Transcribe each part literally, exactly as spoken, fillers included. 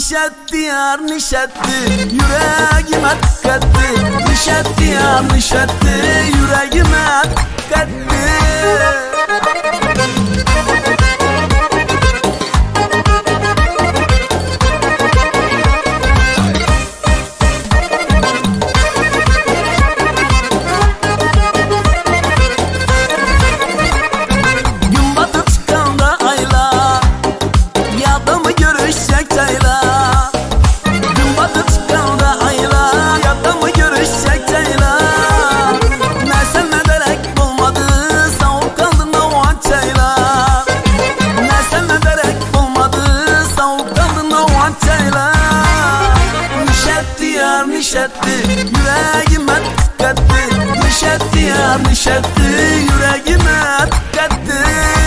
nişet diyar nişetti, yüreğime tıkattı. Nişet diyar nişetti, yüreğime tıkattı. Nişetti, yüreğime tıkattı. Nişetti ya nişetti, yüreğime tıkattı.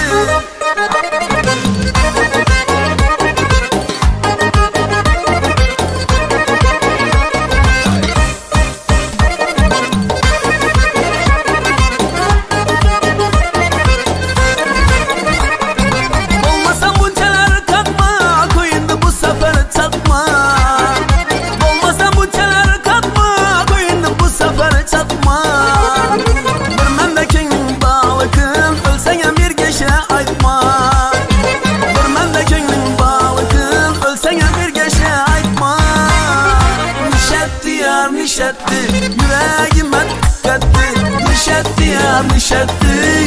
Olmasam buncaları katma, koyundu bu sefer çatma. Çatma. Bir memleketin balıkın, ölsene bir geçe aytma. Bir memleketin balıkın, ölsene bir geçe aytma. Nişetti ya nişetti, yüreğime tıkattı. Nişetti ya nişetti,